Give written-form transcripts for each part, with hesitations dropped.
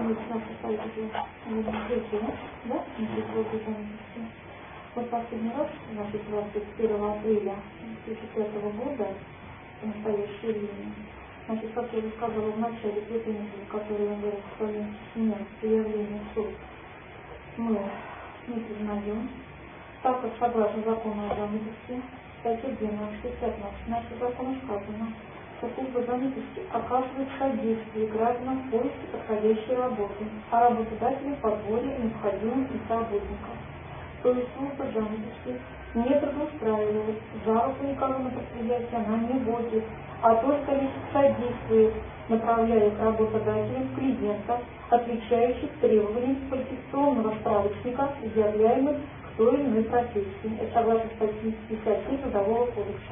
начинать представитель третьего, да, на занятости. Вот последний раз, значит, 21 апреля 2005 года, в настоящее время, значит, как я рассказывала в начале, претензии, которые он говорит в своем письме, заявление в суд, мы не признаем, так как согласно закону о занятости, статье 12-15 нашего закона сказано, что служба занятости оказывает содействие гражданам в поиске подходящей работы, а работодателям в подборе необходимых им работников. То есть служба занятости не трудоустраивает, за руку никого на предприятие она не вводит, а только лишь содействует, направляя к работодателям клиентов, отвечающих требованиям квалификационного справочника, изъявляемых к той или иной профессии. Это согласно статье 57 Трудового кодекса.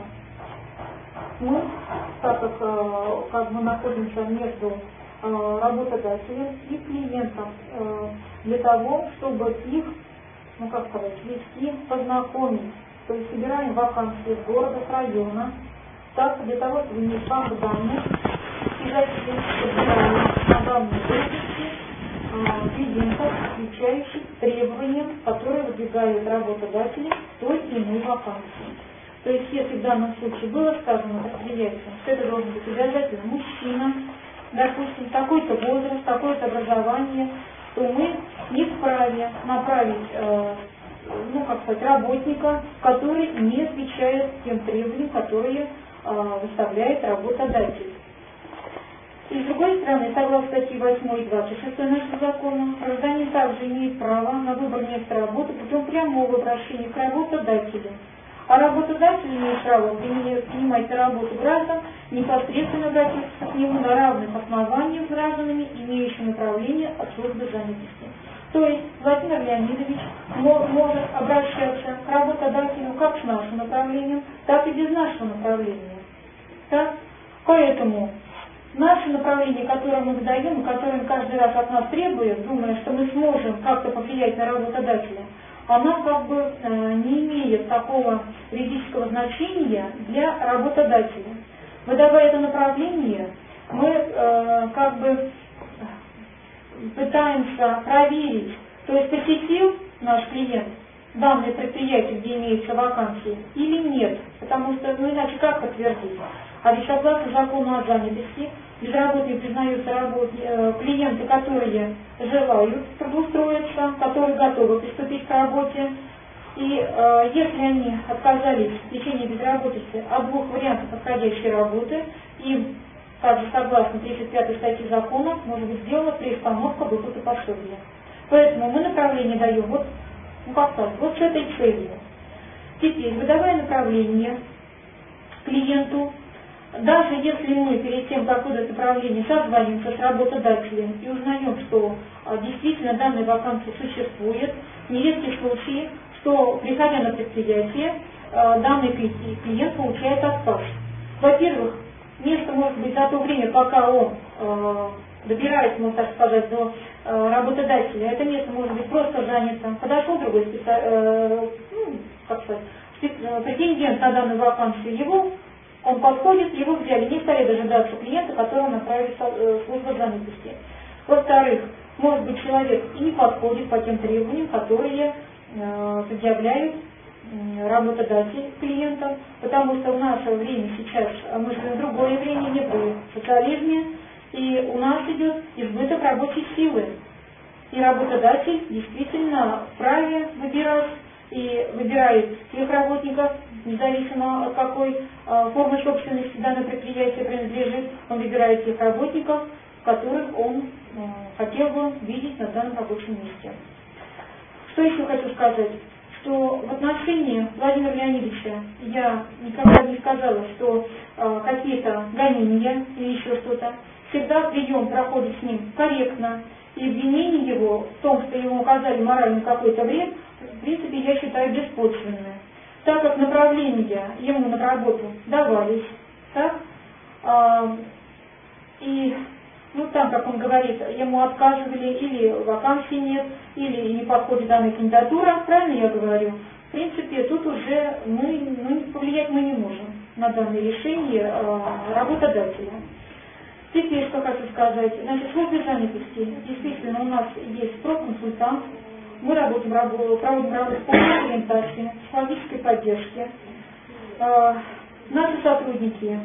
Мы, так как мы находимся между работодателем и клиентом, для того, чтобы их, вести, познакомить, то есть собираем вакансии с города, с района, так для того, чтобы иметь банк данных, и затем собираем на данные должности клиентов, отвечающих требованиям, которые выдвигают работодатели в той или иной вакансии. То есть, если в данном случае было сказано предприятием, что это должен быть обязательно мужчина, допустим, такой-то возраст, такое-то образование, то мы не вправе направить, работника, который не отвечает тем требованиям, которые выставляет работодатель. И с другой стороны, согласно статье 8 и 26 нашего закона, гражданин также имеет право на выбор места работы путем прямого обращения к работодателю. А работодатель имеет право принимать на работу граждан, непосредственно обратиться к нему на равных основаниях с гражданами, имеющими направление от службы занятости. То есть Владимир Леонидович может обращаться к работодателю как с нашим направлением, так и без нашего направления. Так? Поэтому наше направление, которое мы выдаем, и которое он каждый раз от нас требует, думая, что мы сможем как-то повлиять на работодателя, она не имеет такого юридического значения для работодателя. Выдавая это направление, мы пытаемся проверить, то есть посетил наш клиент данное предприятие, где имеются вакансии, или нет, потому что, иначе как подтвердить? А ведь согласно закону о занятости, безработными признаются клиенты, которые желают трудоустроиться, которые готовы приступить к работе. И если они отказались в течение безработицы от двух вариантов подходящей работы, им также согласно 35 статьи закона может быть сделана приостановка выплаты пособия. Поэтому мы направление даем вот с этой целью. Теперь, выдавая направление клиенту, даже если мы перед тем, как выдать направление, созвонимся с работодателем и узнаем, что действительно данная вакансия существует, нередки случаи, что, приходя на предприятие, данный клиент получает отказ. Во-первых, место может быть за то время, пока он добирается, можно так сказать, до работодателя, это место может быть просто занято. Подошел другой претендент на данную вакансию, он подходит, его взяли, не стали дожидаться клиента, которого направили служба занятости. Во-вторых, может быть, человек и не подходит по тем требованиям, которые предъявляют работодатель клиентам, потому что в наше время сейчас, мы живем в другое время, не при социализме, и у нас идет избыток рабочей силы. И работодатель действительно вправе выбирать, и выбирает тех работников, независимо от какой формы собственности данное предприятие принадлежит, он выбирает тех работников, которых он хотел бы видеть на данном рабочем месте. Что еще хочу сказать? Что в отношении Владимира Леонидовича я никогда не сказала, что какие-то гонения или еще что-то. Всегда прием проходит с ним корректно, и обвинение его в том, что ему оказали моральный какой-то вред, в принципе, я считаю беспочвенным. Так как направления ему на работу давались, так, и там, как он говорит, ему отказывали, или вакансий нет, или не подходит данная кандидатура, правильно я говорю? В принципе, тут уже повлиять мы не можем на данное решение работодателя. Теперь, что хочу сказать, значит, службе занятости. Действительно, у нас есть профконсультант. Мы проводим работу по ориентации, психологической поддержке. Наши сотрудники,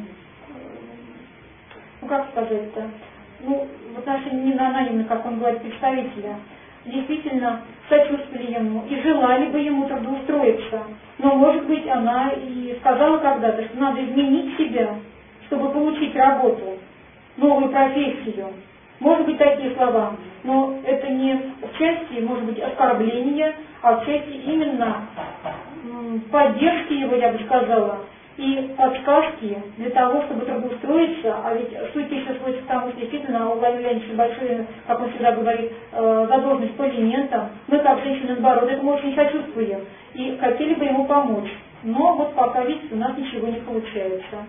как сказать-то, в отношении не на анонимно, как он говорит, представителя, действительно сочувствовали ему и желали бы ему трудоустроиться. Но, может быть, она и сказала когда-то, что надо изменить себя, чтобы получить работу, новую профессию. Может быть, такие слова, но это не в части, может быть, оскорбления, а в части именно поддержки его, я бы сказала, и подсказки для того, чтобы трудоустроиться, а ведь суть еще сводится к тому, что действительно у Владимира Леонидовича большой, как он всегда говорит, задолженность по элементам. Мы, как женщины, наоборот, этому очень сочувствуем и хотели бы ему помочь. Но вот пока, видите, у нас ничего не получается.